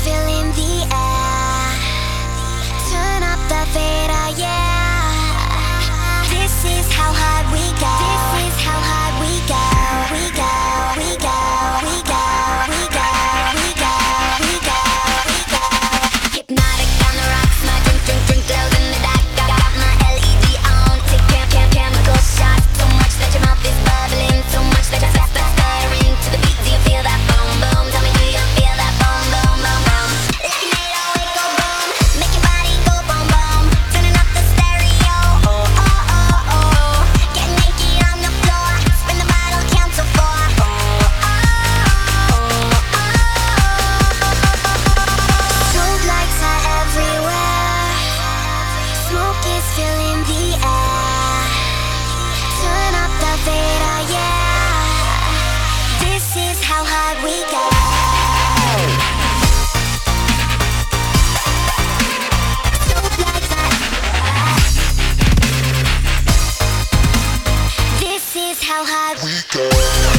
filling the air. Turn up the fader, yeah. This is how hard we go. This is how hard we go. We go, we go, we go, we go, we go, we go, we go. Hypnotic on the rocks, my drink glows in the dark. Got my LED on, take chemical shots. So much that your mouth is bubbling, so much that your fast stirring. To the beat, do you feel that boom boom? Tell me, do you feel that boom boom boom boom? Like an 808 go boom, make your body go boom boom. Turning up the stereo, oh oh oh oh. Get naked on the floor, spin the bottle, count to 4. Oh oh oh oh. Strobe lights are everywhere. Smoke is filling the air. Turn up the fader, yeah. This is how hard we go. Strobe lights are. This is how hard we go.